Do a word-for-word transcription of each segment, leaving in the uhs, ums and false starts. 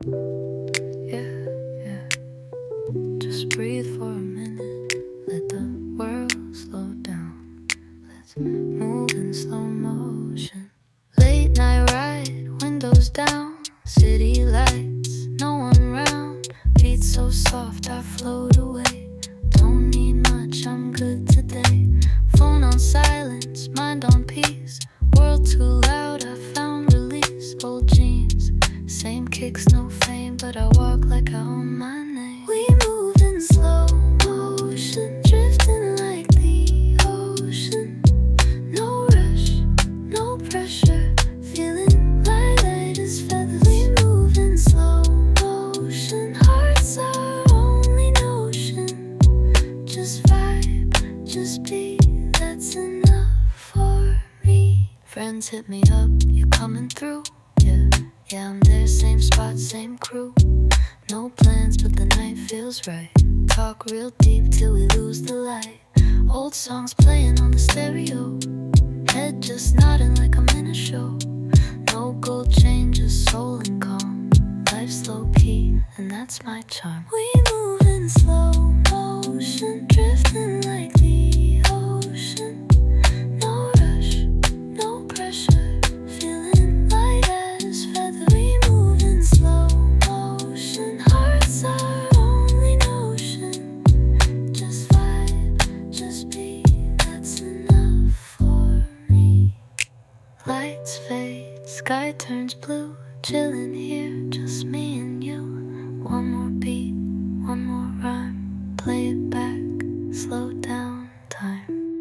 Yeah, yeah. Just breathe for a minute. Let the world slow down. Let's move in slow motion. Late night ride, windows down. City lights, no one round. Beat so soft, I float away. Don't need much, I'm good today. Phone on silence, mind on peace. World too loud, I found release. Old jeans, same kicks, no fame, but I walk like I own my name. We move in slow motion, drifting like the ocean. No rush, no pressure, feeling light as feathers. We move in slow motion, hearts our only notion. Just vibe, just be, that's enough for me. Friends hit me up, you coming through? Yeah, yeah, I'm there, same spot, same crew. No plans, but the night feels right. Talk real deep till we lose the light. Old songs playing on the stereo. Head just nodding like I'm in a show. No gold chain, just soul and calm. Life's low key, and that's my charm. We move in slow motion, drifting like the ocean. No rush, no pressure, feeling light as feather. We move in slow motion, hearts our only notion. Just vibe, just be, that's enough for me. Lights fade, sky turns blue. Chillin' here, just me and you. One more beat, one more rhyme. Play it back, slow down time.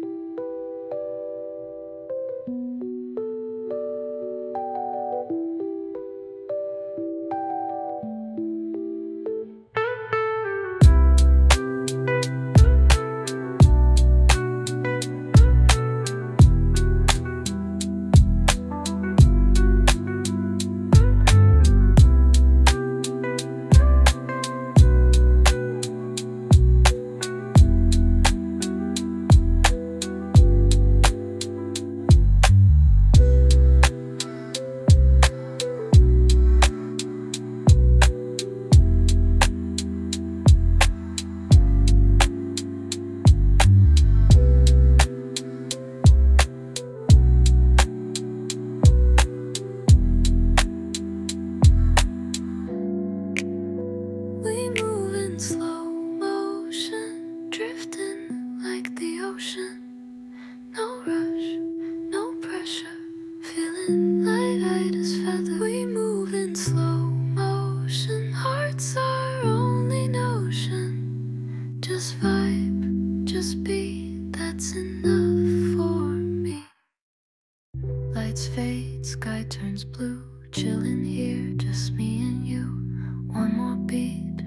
We move in slow motion, drifting like the ocean. No rush, no pressure, feeling light as feather. We move in slow motion, hearts our only notion. Just vibe, just be, that's enough for me. Lights fade, sky turns blue. Chillin' here, just me and you. One more beat,